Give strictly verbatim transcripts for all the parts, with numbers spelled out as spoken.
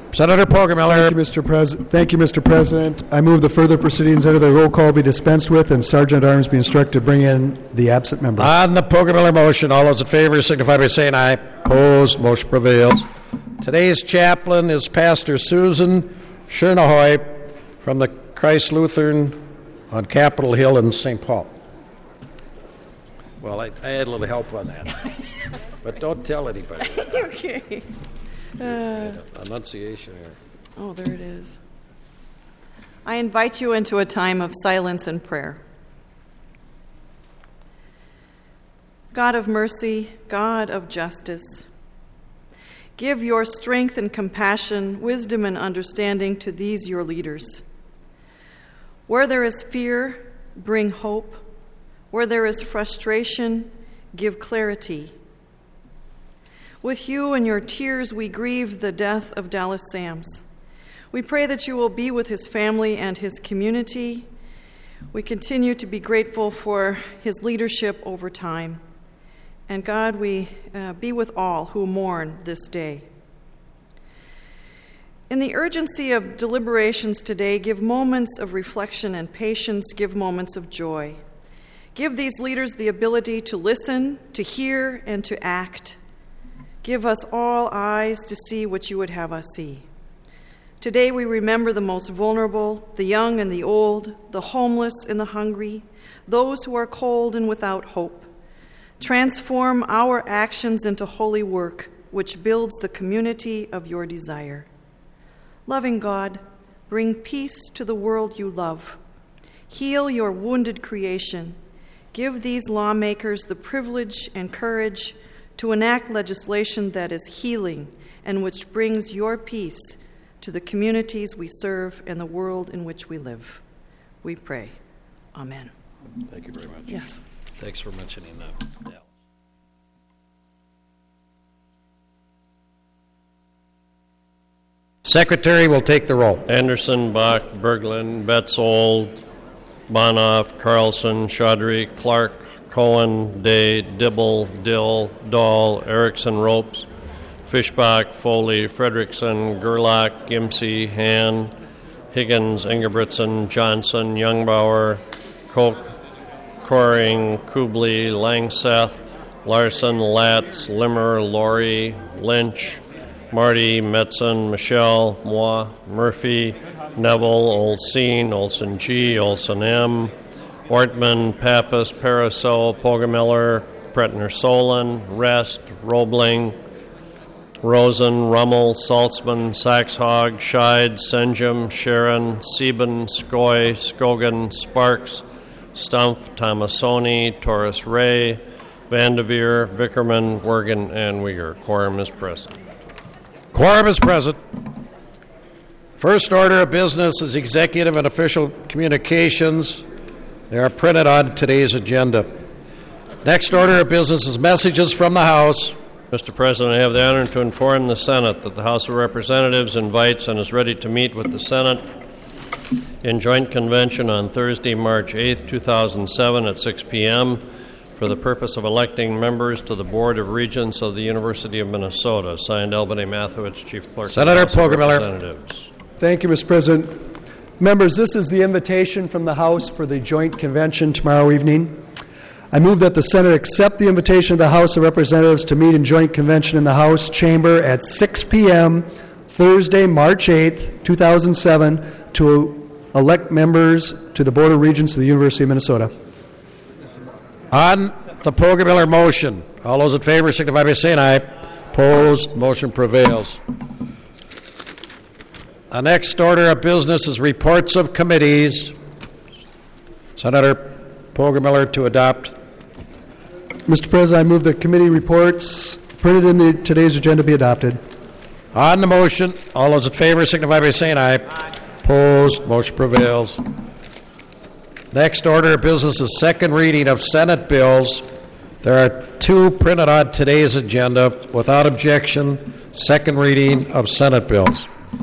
Senator Poggemiller. Thank you, Mister President. Thank you, Mister President. I move the further proceedings under the roll call be dispensed with and Sergeant at Arms be instructed to bring in the absent member. On the Poggemiller motion, all those in favor signify by saying aye. Opposed, motion prevails. Today's chaplain is Pastor Susan Chernahoy from the Christ Lutheran on Capitol Hill in Saint Paul. Well, I, I had a little help on that. But don't tell anybody. Okay. Uh, Annunciation here. oh, there it is. I invite you into a time of silence and prayer. God of mercy, God of justice, give your strength and compassion, wisdom and understanding to these your leaders. Where there is fear, bring hope. Where there is frustration, give clarity. With you and your tears, we grieve the death of Dallas Sams. We pray that you will be with his family and his community. We continue to be grateful for his leadership over time. And God, we uh, be with all who mourn this day. In the urgency of deliberations today, give moments of reflection and patience, give moments of joy. Give these leaders the ability to listen, to hear, and to act. Give us all eyes to see what you would have us see. Today we remember the most vulnerable, the young and the old, the homeless and the hungry, those who are cold and without hope. Transform our actions into holy work, which builds the community of your desire. Loving God, bring peace to the world you love. Heal your wounded creation. Give these lawmakers the privilege and courage to enact legislation that is healing and which brings your peace to the communities we serve and the world in which we live. We pray. Amen. Thank you very much. Yes. Thanks for mentioning that. Yeah. Secretary will take the roll. Anderson, Bach, Berglund, Betzold, Bonoff, Carlson, Chaudhry, Clark, Cohen, Day, Dibble, Dill, Dahl, Erickson, Ropes, Fischbach, Foley, Frederickson, Gerlach, Gimsey, Han, Higgins, Ingebrigtsen, Johnson, Youngbauer, Koch, Coring, Kubley, Langseth, Larson, Latz, Limmer, Laurie, Lynch, Marty, Metzen, Michelle, Moi, Murphy, Neville, Olseen, Olson G, Olson M, Ortman, Pappas, Paraso, Poggemiller, Pretner Solon, Rest, Roebling, Rosen, Rummel, Saltzman, Saxhog, Scheid, Senjum, Sharon, Sieben, Skoy, Skogan, Sparks, Stumpf, Tomasoni, Torres Ray, Vandeveer, Vickerman, Wergen, and Uyghur. Quorum is present. Quorum is present. First order of business is executive and official communications. They are printed on today's agenda. Next order of business is messages from the House. Mister President, I have the honor to inform the Senate that the House of Representatives invites and is ready to meet with the Senate in joint convention on Thursday, March eighth, two thousand seven at six p.m. for the purpose of electing members to the Board of Regents of the University of Minnesota. Signed, Albany Mathewitz, Chief Clerk. Senator Poggemiller. Thank you, Mister President. Members, this is the invitation from the House for the joint convention tomorrow evening. I move that the Senate accept the invitation of the House of Representatives to meet in joint convention in the House chamber at six p.m. Thursday, March eighth, two thousand seven, to elect members to the Board of Regents of the University of Minnesota. On the Poggemiller motion, all those in favor signify by saying aye. Opposed, motion prevails. The next order of business is reports of committees. Senator Poggemiller to adopt. Mister President, I move that committee reports printed in the, today's agenda be adopted. On the motion, all those in favor signify by saying aye. Aye. Opposed, motion prevails. Next order of business is second reading of Senate bills. There are two printed on today's agenda. Without objection, second reading of Senate bills.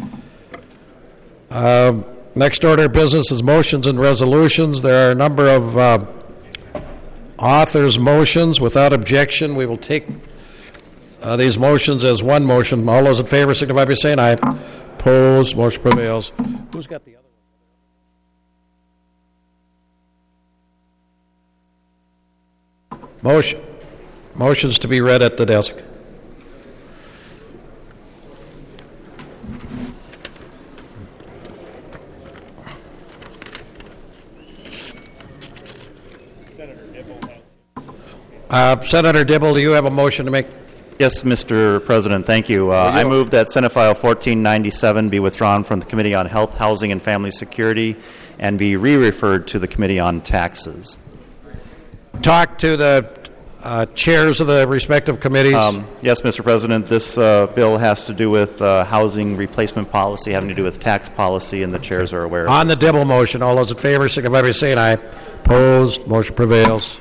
Uh, next order of business is motions and resolutions. There are a number of uh, authors' motions. Without objection, we will take uh, these motions as one motion. All those in favor signify by saying aye. Opposed? Motion prevails. Who's got the other one? Motion. Motions to be read at the desk. Uh, Senator Dibble, do you have a motion to make? Yes, Mister President, thank you. Uh, I move that Senate File fourteen ninety-seven be withdrawn from the Committee on Health, Housing, and Family Security and be re-referred to the Committee on Taxes. Talk to the uh, chairs of the respective committees. Um, yes, Mister President, this uh, bill has to do with uh, housing replacement policy, having to do with tax policy, and the chairs are aware of On the this. Dibble motion, all those in favor signify by saying aye. Opposed? Motion prevails.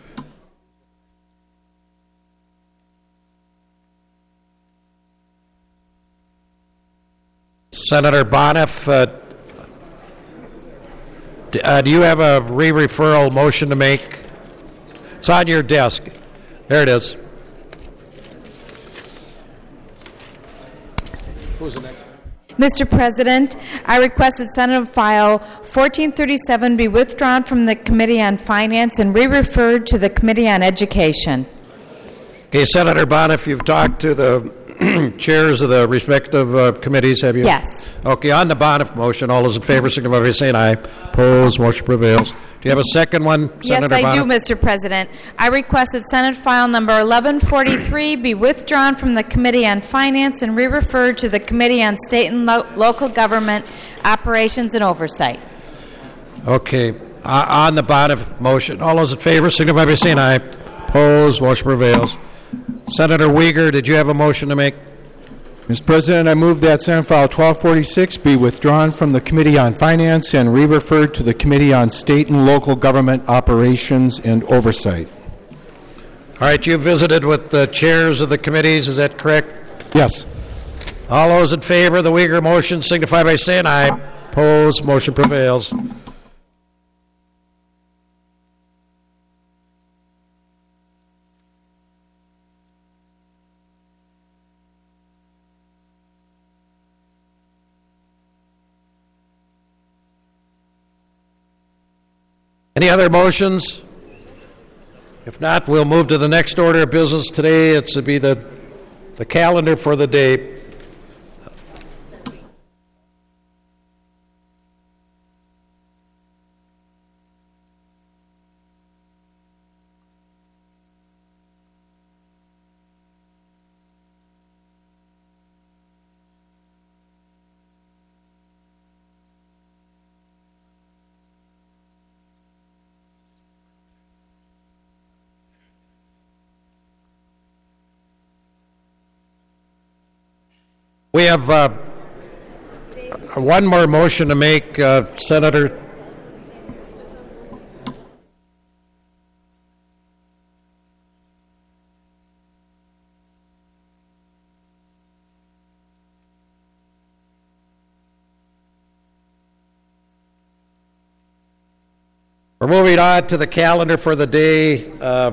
Senator Boniff, uh, d- uh, do you have a re-referral motion to make? It's on your desk. There it is. Who's the next? Mister President, I request that Senate File fourteen thirty-seven be withdrawn from the Committee on Finance and re-referred to the Committee on Education. Okay, Senator Boniff, you've talked to the chairs of the respective uh, committees, have you? Yes. Okay, on the Boniff motion, all those in favor signify by saying aye. Opposed? Motion prevails. Do you have a second one, Senator Yes, I do, Boniff? Mister President. I request that Senate File number eleven forty-three be withdrawn from the Committee on Finance and re-referred to the Committee on State and Lo- Local Government Operations and Oversight. Okay, uh, on the Boniff motion, all those in favor signify by saying aye. Opposed? Motion prevails. Senator Uyghur, did you have a motion to make? Mister President, I move that Senate File twelve forty-six be withdrawn from the Committee on Finance and re-referred to the Committee on State and Local Government Operations and Oversight. All right, you visited with the chairs of the committees, is that correct? Yes. All those in favor of the Uyghur motion signify by saying aye. Opposed? Motion prevails. Any other motions? If not, we'll move to the next order of business today. It's to be the, the calendar for the day. We have uh, one more motion to make, uh, Senator. We're moving on to the calendar for the day. Uh,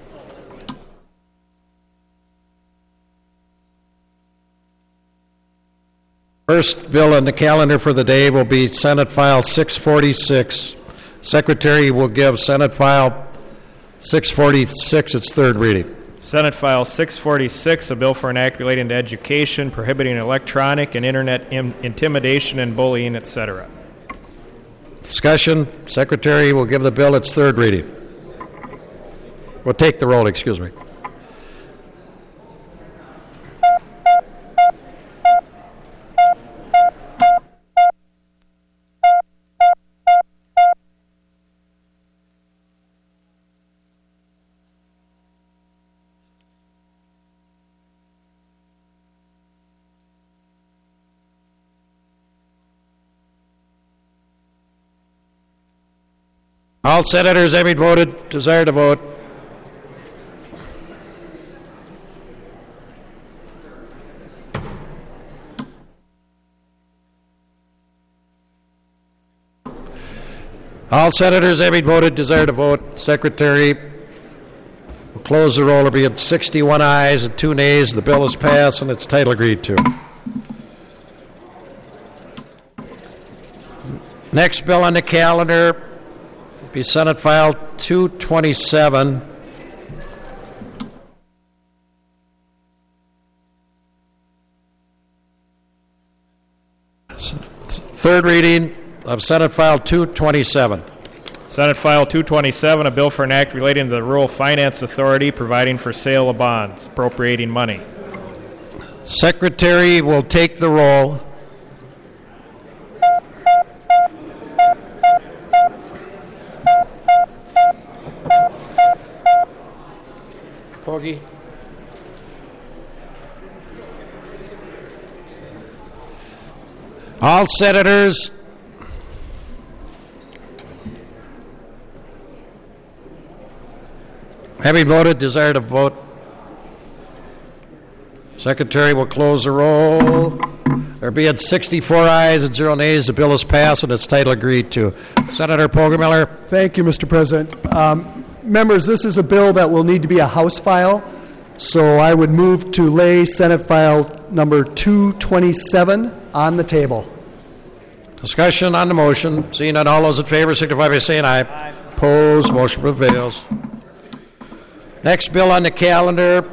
First bill on the calendar for the day will be Senate File six forty-six. Secretary will give Senate File six forty-six its third reading. Senate File six forty-six, a bill for an act relating to education, prohibiting electronic and internet im- intimidation and bullying, et cetera. Discussion. Secretary will give the bill its third reading. We'll take the roll, excuse me. All senators having voted desire to vote. All senators having voted desire to vote. Secretary will close the roll. There will be sixty-one ayes and two nays. The bill is passed and its title agreed to. Next bill on the calendar will be Senate File two twenty-seven. Third reading of Senate File two twenty-seven. Senate File two twenty-seven, a bill for an act relating to the Rural Finance Authority providing for sale of bonds, appropriating money. Secretary will take the roll. Poggy. All senators having voted desire to vote. Secretary will close the roll. There being sixty-four ayes and zero nays, the bill is passed and its title agreed to. Senator Poggemiller. Thank you, Mister President. Um, members, this is a bill that will need to be a House file, so I would move to lay Senate File number two twenty-seven on the table. Discussion on the motion. Seeing none, all those in favor signify by saying aye. Aye. Opposed, motion prevails. Next bill on the calendar.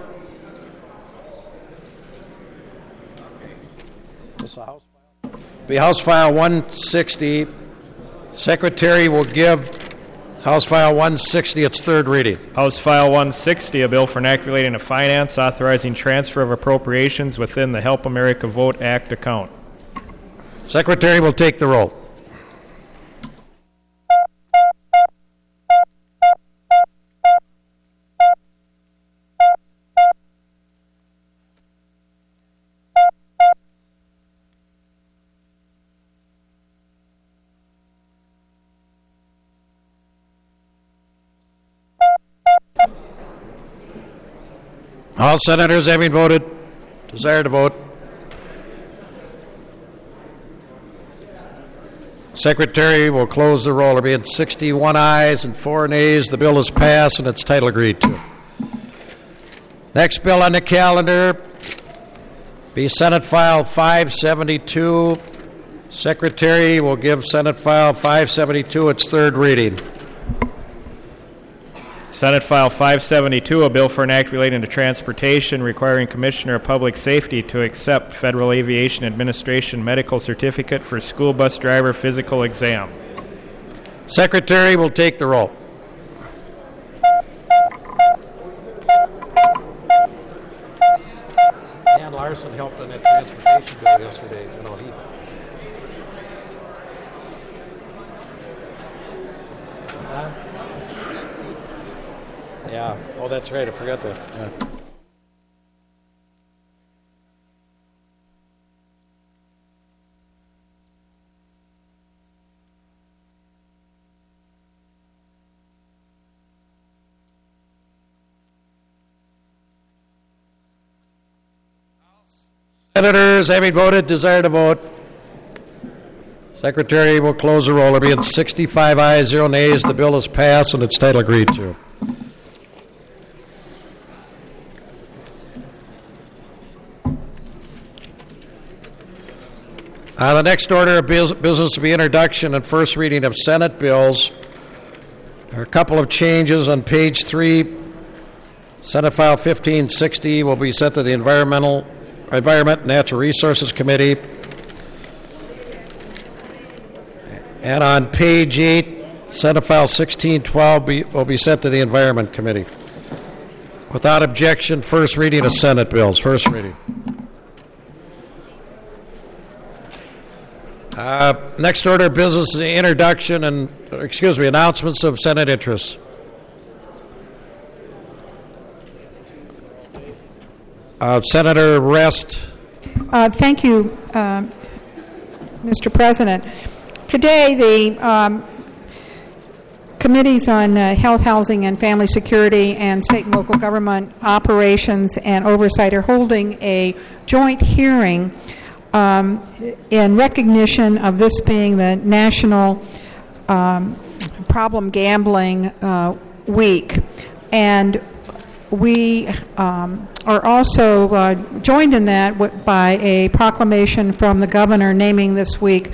Be House File one sixty. Secretary will give House File one sixty its third reading. House File one sixty, a bill for an act relating to finance, authorizing transfer of appropriations within the Help America Vote Act account. Secretary will take the roll. All senators having voted, desire to vote. Secretary will close the roll. There being sixty-one ayes and four nays, the bill is passed and its title agreed to. Next bill on the calendar be Senate File five seventy-two. Secretary will give Senate File five seventy-two its third reading. Senate File five seventy-two, a bill for an act relating to transportation requiring Commissioner of Public Safety to accept Federal Aviation Administration medical certificate for school bus driver physical exam. Secretary will take the roll. Dan Larson helped on that transportation bill yesterday. You know, he uh, Yeah. Oh, that's right. I forgot that. Yeah. Senators having voted desire to vote. Secretary will close the roll. There being sixty-five ayes, zero nays. The bill is passed and its title agreed to. Uh, the next order of business will be introduction and first reading of Senate bills. There are a couple of changes on page three. Senate File fifteen sixty will be sent to the Environmental, Environment and Natural Resources Committee. And on page eight, Senate File sixteen twelve be, will be sent to the Environment Committee. Without objection, first reading of Senate bills. First reading. Uh, next order of business is the introduction and, excuse me, announcements of Senate interests. Uh, Senator Rest. Uh, thank you, uh, Mister President. Today, the um, Committees on uh, Health, Housing, and Family Security and State and Local Government Operations and Oversight are holding a joint hearing Um, in recognition of this being the National um, Problem Gambling uh, Week. And we um, are also uh, joined in that w- by a proclamation from the governor naming this week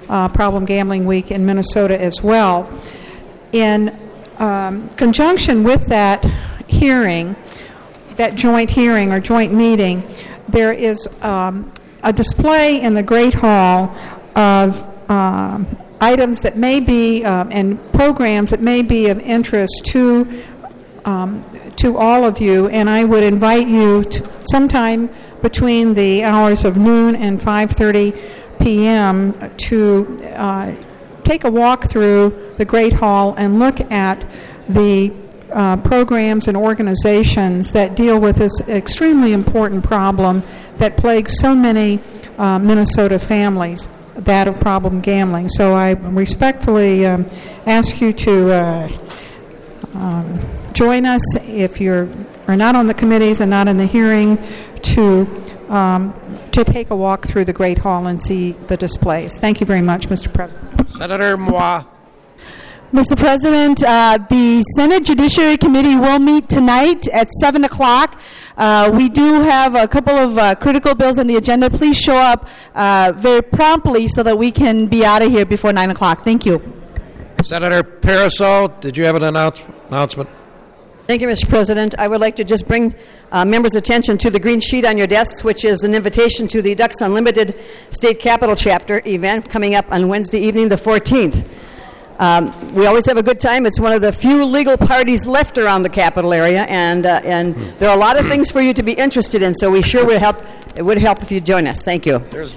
uh, Problem Gambling Week in Minnesota as well. In um, conjunction with that hearing, that joint hearing or joint meeting, there is um, a display in the Great Hall of um, items that may be um, and programs that may be of interest to um, to all of you, and I would invite you to sometime between the hours of noon and five thirty p.m. to uh, take a walk through the Great Hall and look at the uh, programs and organizations that deal with this extremely important problem that plagues so many uh, Minnesota families, that of problem gambling. So I respectfully um, ask you to uh, um, join us if you are not on the committees and not in the hearing to um, to take a walk through the Great Hall and see the displays. Thank you very much, Mister President. Senator Moore. Mister President, uh, the Senate Judiciary Committee will meet tonight at seven o'clock. Uh, we do have a couple of uh, critical bills on the agenda. Please show up uh, very promptly so that we can be out of here before nine o'clock. Thank you. Senator Pariseau, did you have an announce- announcement? Thank you, Mister President. I would like to just bring uh, members' attention to the green sheet on your desks, which is an invitation to the Ducks Unlimited State Capitol Chapter event coming up on Wednesday evening, the fourteenth. Um, we always have a good time. It's one of the few legal parties left around the Capitol area, and uh, and there are a lot of things for you to be interested in, so we sure would help. It would help if you join us. Thank you. There's,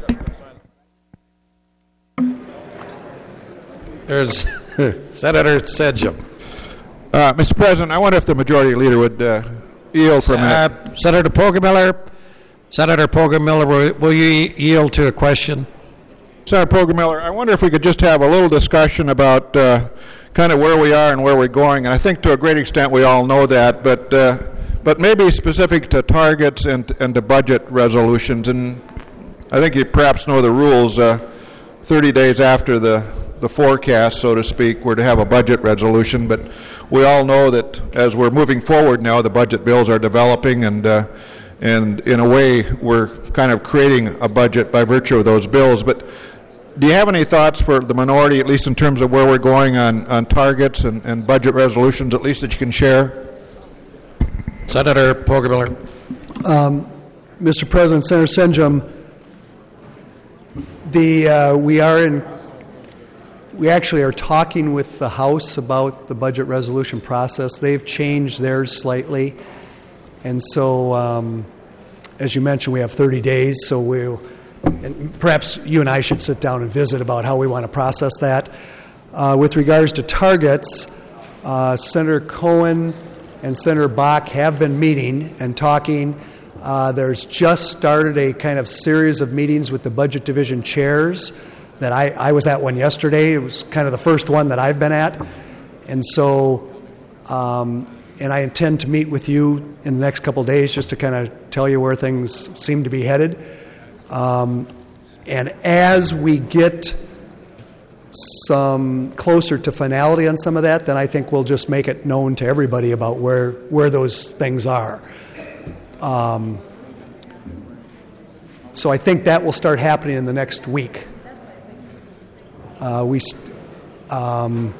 There's Senator Sedgum. Uh, Mister President, I wonder if the Majority Leader would uh, yield for a minute. Uh, Senator Poggemiller, Senator Poggemiller, will, will you yield to a question? Senator Poggemiller, I wonder if we could just have a little discussion about uh, kind of where we are and where we're going. And I think to a great extent we all know that, but uh, but maybe specific to targets and and to budget resolutions. And I think you perhaps know the rules. Uh, thirty days after the the forecast, so to speak, we're to have a budget resolution. But we all know that as we're moving forward now, the budget bills are developing, and uh, and in a way we're kind of creating a budget by virtue of those bills. But do you have any thoughts for the minority, at least in terms of where we're going on, on targets and, and budget resolutions, at least that you can share? Senator Poggemiller. Um, Mister President, Senator Senjum, the uh, we are in. We actually are talking with the House about the budget resolution process. They've changed theirs slightly, and so, um, as you mentioned, we have thirty days. So we'll. And perhaps you and I should sit down and visit about how we want to process that. Uh, with regards to targets, uh, Senator Cohen and Senator Bach have been meeting and talking. Uh, there's just started a kind of series of meetings with the Budget Division chairs that I, I was at one yesterday. It was kind of the first one that I've been at. And so, um, and I intend to meet with you in the next couple of days just to kind of tell you where things seem to be headed. Um, and as we get some closer to finality on some of that, then I think we'll just make it known to everybody about where where those things are. Um, so I think that will start happening in the next week. Uh, we, um,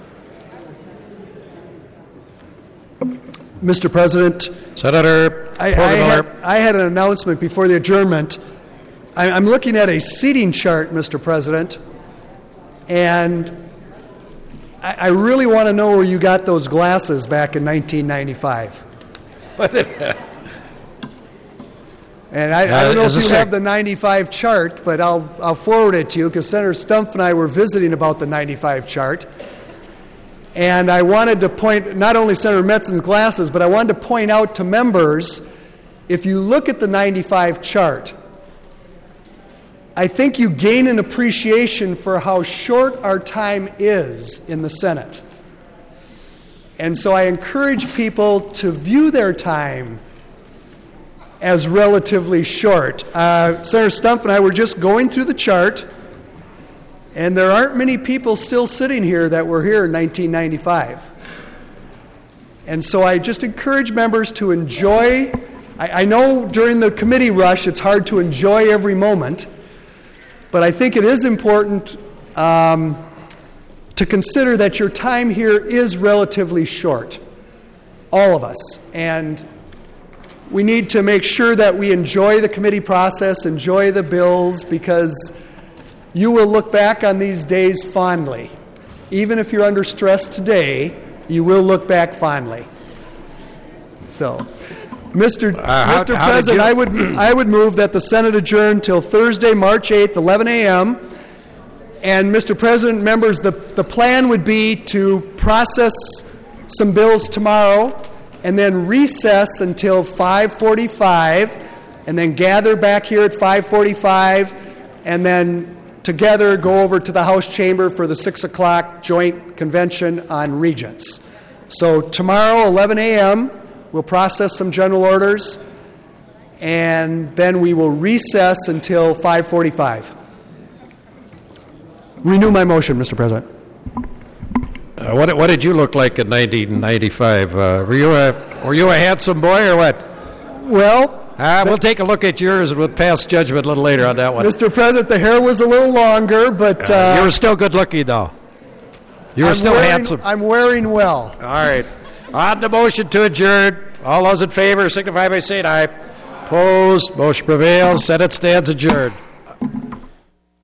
Mister President, Senator I, I, had, I had an announcement before the adjournment. I'm looking at a seating chart, Mister President, and I really want to know where you got those glasses back in nineteen ninety-five. And I, I don't know if you have the ninety-five chart, but I'll I'll forward it to you because Senator Stumpf and I were visiting about the ninety-five chart. And I wanted to point, not only Senator Metzen's glasses, but I wanted to point out to members, if you look at the ninety-five chart, I think you gain an appreciation for how short our time is in the Senate. And so I encourage people to view their time as relatively short. Uh, Senator Stumpf and I were just going through the chart, and there aren't many people still sitting here that were here in nineteen ninety-five. And so I just encourage members to enjoy. I, I know during the committee rush it's hard to enjoy every moment, but I think it is important um, to consider that your time here is relatively short, all of us. And we need to make sure that we enjoy the committee process, enjoy the bills, because you will look back on these days fondly. Even if you're under stress today, you will look back fondly. So, Mister Uh, how- Mister how did President, you- I would I would move that the Senate adjourn till Thursday, March eighth, eleven a.m. And Mister President, members, the, the plan would be to process some bills tomorrow and then recess until five forty-five, and then gather back here at five forty-five, and then together go over to the House chamber for the six o'clock joint convention on regents. So tomorrow, eleven a.m., we'll process some general orders, and then we will recess until five forty-five. Renew my motion, Mister President. Uh, what, what did you look like in nineteen ninety-five? Uh, were you a were you a handsome boy or what? Well, uh, we'll take a look at yours and we'll pass judgment a little later on that one. Mister President, the hair was a little longer, but Uh, uh, you were still good looking, though. You were I'm still wearing- handsome. I'm wearing well. All right. On the motion to adjourn, all those in favor signify by saying aye. Opposed, motion prevails. Senate stands adjourned.